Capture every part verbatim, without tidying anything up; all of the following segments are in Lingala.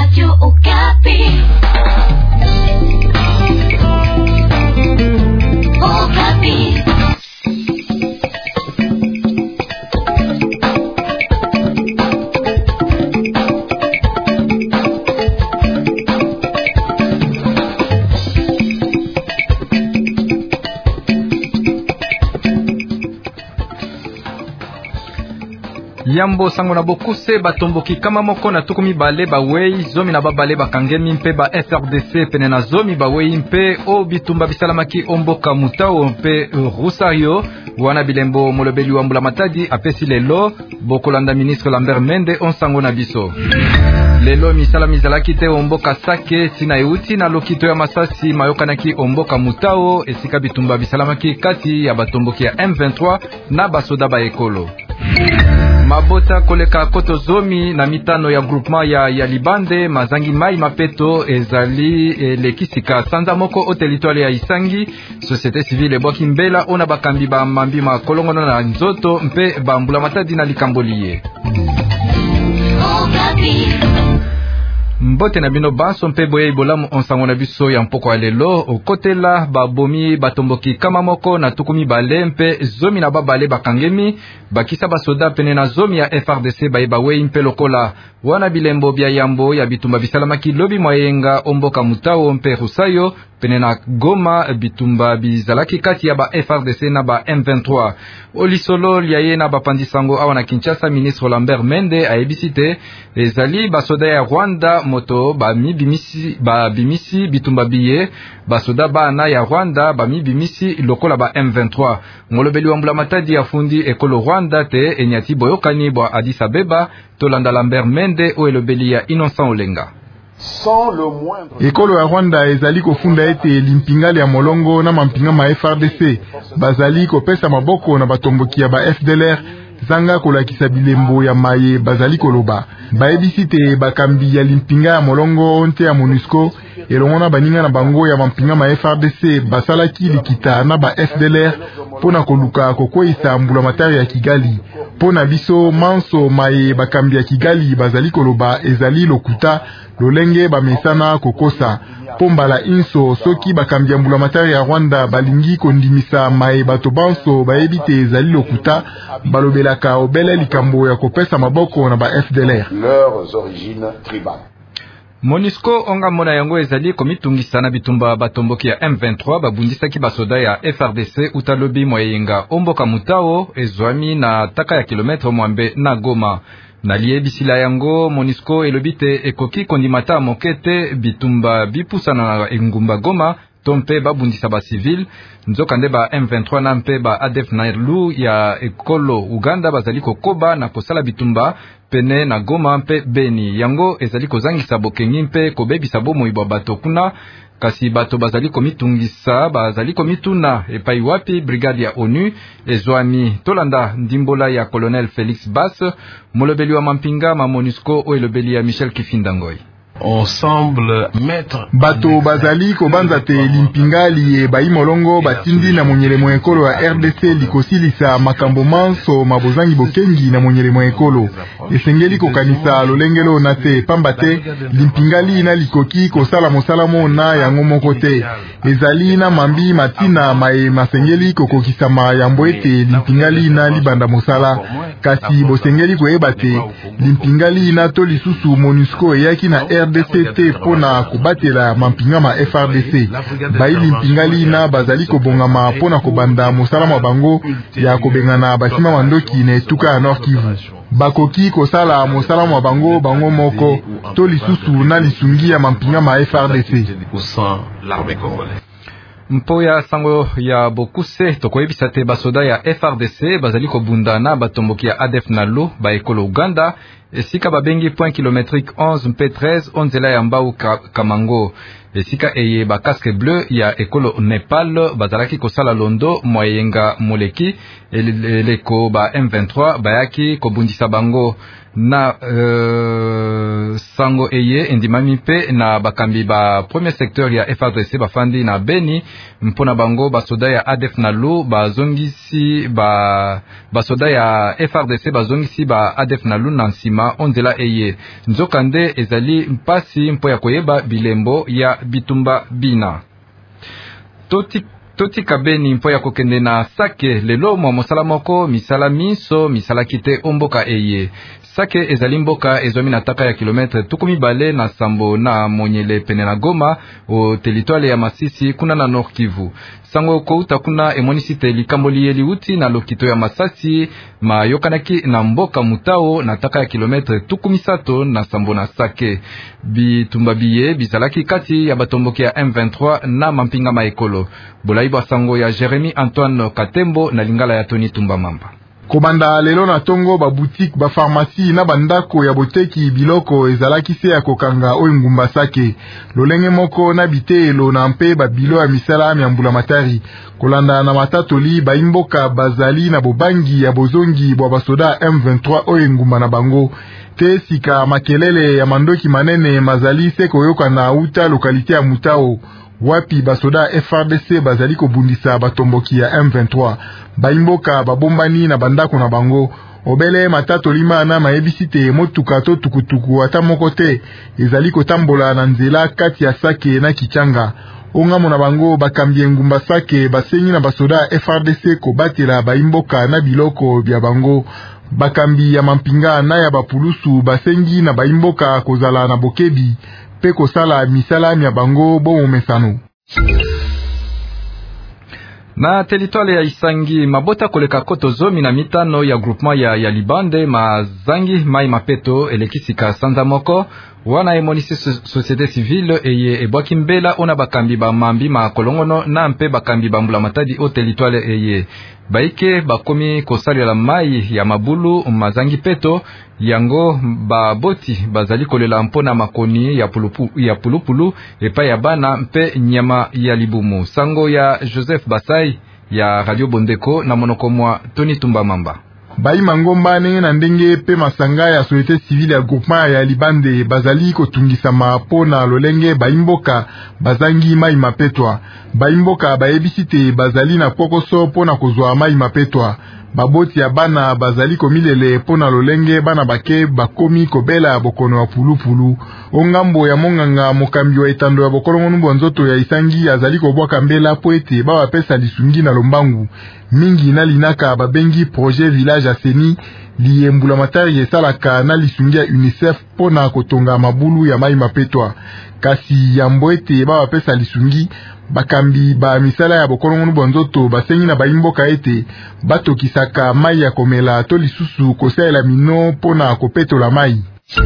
Radio Okapi. Okapi. Yambo sango na bokuse batomboki kama moko na tukumi bale ba wei zomi na babale bakangemi mpe ba F R D C pene na zomi ba wei mpe o bitumba bisalamaki omboka mutao mpe Rosario wana bilembo molobeli wa mbula matadi apesi lelo bokolanda ministre Lambert Mende on sango na biso. Lelo misala mizalaki te omboka sake sina euti na lokito ya masasi mayokanaki omboka mutao esika bitumba bisalamaki kati ya batomboki ya M vingt-trois na basoda ba ekolo. Mabota koleka koto zomi na mitano ya groupement ya, ya Libande mazangi mai mapeto ezali elekisika sanza moko o territoire ya Isangi société civile bwaki mbela ona bakambi ba mambi makolongono na nzoto mpe bambula matadi na likamboliye. Mbote na bino banso mpe boye ibolamu onsango na biso ya mpoko ya lelo okotela babomi batomboki kama moko na tukumi bale mpe zomi na babale bakangemi bakisa basoda pene na zomi ya F R D C baye bawe mpe lokola wana bilembo bya yambo ya bitumba bisalamaki lobi mwayenga omboka mutao mpe Rusayo pene na Goma bitumba bizalaki kati ya ba F R D C na ba M vingt-trois olisolo liaye na bapandisango awa na Kinshasa ministre Lambert Mende aebisite ezali basoda ya Rwanda moto ba mibimisi ba bimisi bitumba biye basoda bana ya Rwanda ba mibimisi lokola ba M vingt-trois ngolobeli wa mbula matadi ya fundi ekolo Rwanda te enyati boyokani bwa Addis Abeba tolanda Lambert Mende o elobeli ya Innocent Olenga. Ekolo ya Rwanda ezali kofunda ete limpingale ya molongo na mampinga ma F R D C bazali kopesa maboko na batomboki ya ba F D L R zanga kolakisa bilembo ya maye bazali koloba baebisi te bakambi ya limpinga ya molongo nte ya MONUSCO elongo na baninga na bango ya mampinga ma F R D C basalaki likita na ba F D L R pona koluka kokweyisa mbula matari ya Kigali pona biso manso maye bakambi ya Kigali bazali koloba ezali lokuta lolenge bamesana kokosa pombala inso soki bakambi ya mbula matari ya Rwanda balingi kondimisa maye bato banso baebite ezali lokuta balobelaka obele likambo ya kopesa maboko na ba F D L R leurs origines tribales. MONUSCO onga mona yango ezali komitungisa na bitumba batomboki ya M vingt-trois babundisaki basoda ya F R D C utalobi mwayenga omboka mutao ezwami na taka ya kilometre mwambe na Goma. Na liebisila yango MONUSCO elobite ekoki kondimata mokete bitumba bipusana na engumba Goma tompe babundisa ba civil nzoka nde ba M vingt-trois na mpe ba A D F Nalu ya ekolo Uganda bazali kokoba na kosala bitumba pene na Goma mpe Beni yango ezali kozangisa bokengi mpe kobebisa bomoi bwa bato kuna kasi bato bazali komitungisa bazali komituna epai wapi brigade ya ONU ezwami tolanda ndimbola ya colonel Felix Bass molobeli wa mampinga ma MONUSCO o elobeli ya Michel Kifindangoi. Ensemble mettre bato bazali kobanza te limpingali e bayi molongo batindi na monyele mo ekolo ya R D C likosilisa makambo manso mabozangi bokengi na monyele mo ekolo esengeli kokanisa lolengelo na te pamba te limpingali na likoki kosala mosalamo na yango moko te ezali na mambi matina mae masengeli kokokisama yambo ete limpingali na libanda mosala kasi bosengeli koyeba te limpingali na to lisusu MONUSCO eyaki na R D C te pona kobatela mampinga ma F R D C bayi limpingali na bazali kobongama pona kobanda mosalama bango ya kobengana basima mandoki na etuka ya Nord Kivu bakoki kosala mosalama bango bango moko to lisusu na lisungi ya mampinga ma F R D C. Mpoya sango ya bokuse tokoyebisa te basoda ya F R D C bazali kobunda na batomboki ya A D F Nalu ba ekolo Uganda esika babengi point kilométrique onze mpe treize onzela ya mbau Kamango esika eye ba casque bleu ya ekolo Nepal bazalaki kosala londo mwayenga moleki eleko ba M vingt-trois bayaki kobundisa bango na uh, sango eye endimami mpe na bakambi ba premier secteur ya F R D C bafandi na Beni mpona bango basoda ya A D F Nalu bazongisi ba basoda ya F R D C bazongisi ba A D F Nalu na nsima nsima onzela eye. Nzokande ezali mpasi mpo ya koyeba bilembo ya bitumba bina. Toti Toti kabeni mpo ya kokende na Sake lelo mwa mosala moko misala miso misala kite omboka eye. Sake ezali mboka ezomi na taka ya kilometre tukumi bale na sambo na monyele pene na Goma o teritwale ya Masisi kuna na Nord Kivu. Sango kouta kuna emonisite likamboli yeli uti na lokito ya Masasi ma yokanaki na mboka Mutao na taka ya kilometre tukumi sato na sambo na Sake. Bitumba biye bizalaki kati ya batomboki ya M vingt-trois na mampinga maekolo. Bolaiba sango ya Jeremy Antoine Katembo na lingala ya Tony Tumba Mamba. Kobanda lelo na tongo ba boutique ba pharmacie na bandako ya boteki biloko ezalaki se ya kokanga oyo ngumba Sake lolenge moko na bitelo na mpe ba bilo ya misala ya mbula matari kolanda na matatoli ba imboka bazali na bobangi ya bozongi bwa basoda M vingt-trois oyo ngumba na bango te sika makelele ya mandoki manene mazali se koyoka na uta lokalite ya Mutao wapi basoda F R D C bazali kobundisa batomboki ya M vingt-trois baimboka babombani na bandako na bango obele matato lima na maebisite motuka to tukutuku ata moko te ezali kotambola na nzela kati ya Sake na Kichanga. Ongamo na bango bakambie ngumba Sake basengi na basoda F R D C kobatela baimboka na biloko bya bango. Bakambi ya mampinga na ya bapulusu basengi na baimboka kozala na bokebi pe kosala misala ya bango bomo mesano. Na teritwale ya Isangi mabota koleka koto zomi na mitano ya groupement ya, ya Libande mazangi mai mapeto elekisika sanza moko wana emonisi société civile eye ebwaki mbela ona bakambi ba mambi ma kolongono na mpe bakambi ba mbula matadi o teritwale eye baike bakomi kosalela mai ya mabulu mazangi peto yango baboti bazali kolela mpona makoni ya pulupulu, ya pulupulu epa ya bana mpe nyama ya libumu. Sango ya Joseph Basai ya Radio Bondeko na monoko mwa Tony Tumba Mamba. Bai mangomba nenge na ndenge pe masanga ya société civile ya groupement ya Libande bazali kotungisa mapo na lolenge baimboka bazangi mai mapetwa. Baimboka baebisite bazali na pokoso pona kozwa mai mapetwa. Baboti ya bana bazali komilele pona lolenge bana bake bakomi kobela bokono wa pulupulu. Ongambo ya monganga mokambi wa etando ya bokolongo numbu nzoto ya Isangi azali kobwaka mbela po ete bawa pesa lisungi na lombangu. Mingi na linaka babengi projet village aseni liembula matari esalaka na lisungi ya UNICEF pona kotonga mabulu ya mai mapetwa. Kasi yambo ete bawa pesa lisungi bakambi ba misala ya bokolongo bonzoto basengi na baimboka ete batokisaka mai ya komela to lisusu kosaela mino pona kopetola mai.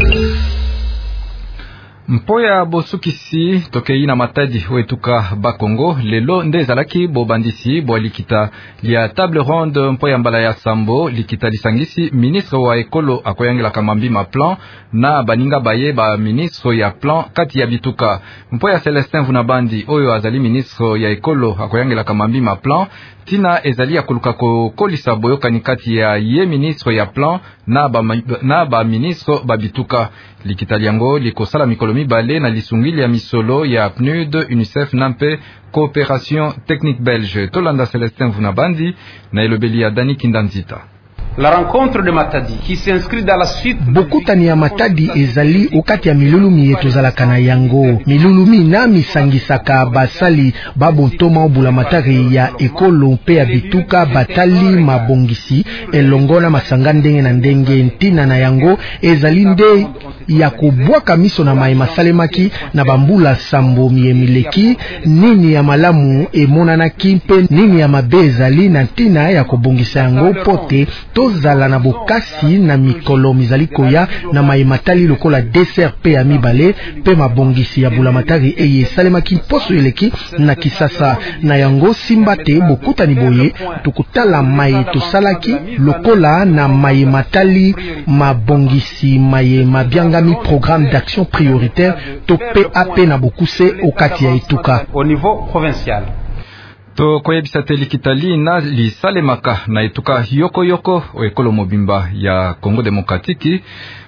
Mpoya bosukisi tokei na matadi wetuka bakongo lelo nde zalaki bobandisi bo likita lia table ronde mpoya mbala ya sambo likita lisangisi ministre wa ekolo akoyangela kamambi ma plan na baninga baye ba ministre ya plan kati ya bituka. Mpoya Celestin Vunabandi oyo azali ministre ya ekolo akoyangela kamambi ma plan tina ezali ya koluka ko kolisa boyokani kati ya ye ministre ya plan na ba, na ba ministre babituka. Likita liango likosala mikolo mibale na lisungili ya misolo ya P N U D, UNICEF nampe coopération technique belge. Tolanda Celestin Vunabandi na elobeli ya Dani Kindanzita. La rencontre de Matadi qui s'inscrit dans la suite bokutani ya Matadi ezali okati ya milulumi etozalaka na yango milulumi na misangisaka basali babontoma obula matari ya ekolo mpe ya bituka batali mabongisi elongo masanga ndenge na ndenge ntina na yango ezali nde ya kubwaka miso na mai masalemaki na bambula sambo miemileki nini ya malamu emonanaki mpe nini ya mabe ezali na ntina ya kobongisa yango pote tozala na bokasi na mikolo mizali koya na mai matali lokola dessert pe ya mibale pe mabongisi ya bula matari eye salemaki poso eleki na kisasa na yango simba te bokutani boye tukutala mai tosalaki lokola na mai matali mabongisi mai mabiangami programme d'action prioritaire to P A P na bokuse okati ya etuka au niveau provincial. To koyebisa te likitali na lisalemaka na etuka yoko yoko o ekolo mobimba ya Congo Demokratiki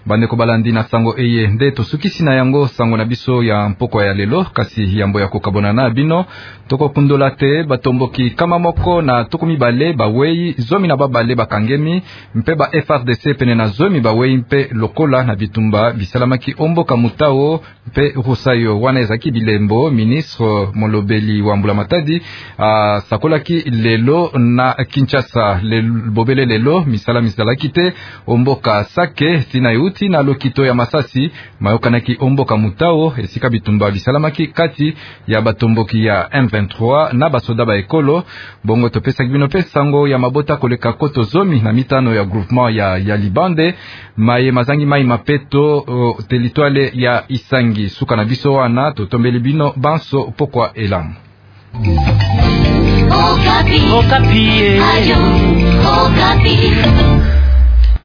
bandeko balandi na sango eye nde tosukisi na yango sango na biso ya mpoko ya lelo kasi yambo ya kokabona na bino toko kundola te batomboki kama moko na tuku mibale bawei zomi na babale bakangemi mpe ba F R D C pene na zomi bawei mpe lokola na bitumba bisalamaki omboka mutao mpe rusayo wana ezaki bilembo ministre molobeli wa Mbula Matadi uh, sakolaki lelo na Kinshasa le, bobele lelo misala misalaki te omboka sake tina yuti na lokito ya Masasi mayokanaki omboka mutao esika bitumba bisalamaki kati ya batomboki ya M vingt-trois na basoda ba ekolo bongo topesa bino pe sango ya mabota koleka koto zomi na mitano ya groupement ya ya Libande maye mazangi mai mapeto uh, teritwale ya Isangi suka na biso wana totombeli bino banso pokwa elamu Okapi. Okapi. Ayo. Okapi.